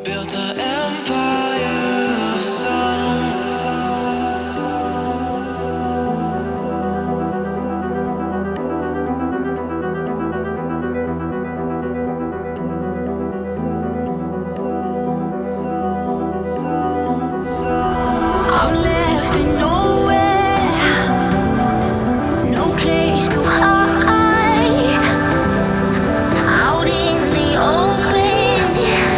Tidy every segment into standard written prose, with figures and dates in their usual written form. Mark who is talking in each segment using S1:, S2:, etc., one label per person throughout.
S1: Built an empire of sound.
S2: I'm left in nowhere, no place to hide. Out in the open,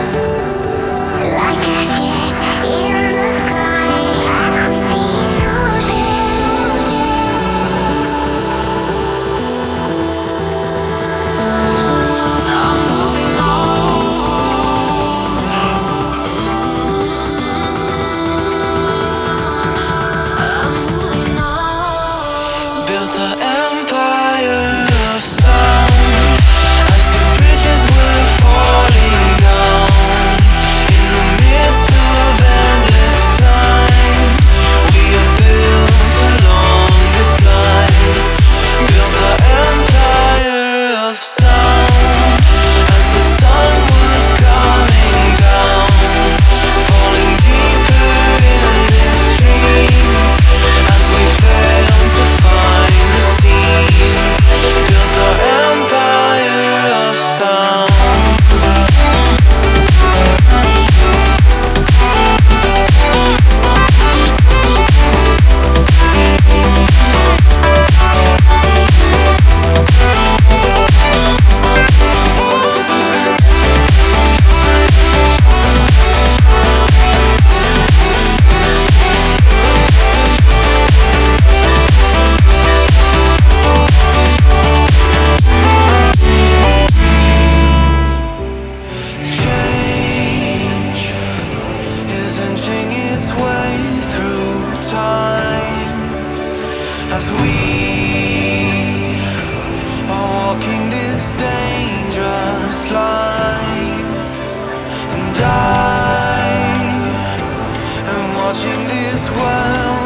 S2: like ashes in the sky. I could be I'm moving I'm moving on.
S1: Built an empire of sound. As the bridges were falling down, in the midst of endless time, we have built along this line. Built an empire of sound. As the sun was coming down, falling deeper in this dream, as we failed to find the scene. Built our empire of sound. Change is inching its way through time, as we are walking this dangerous line. And I am watching this world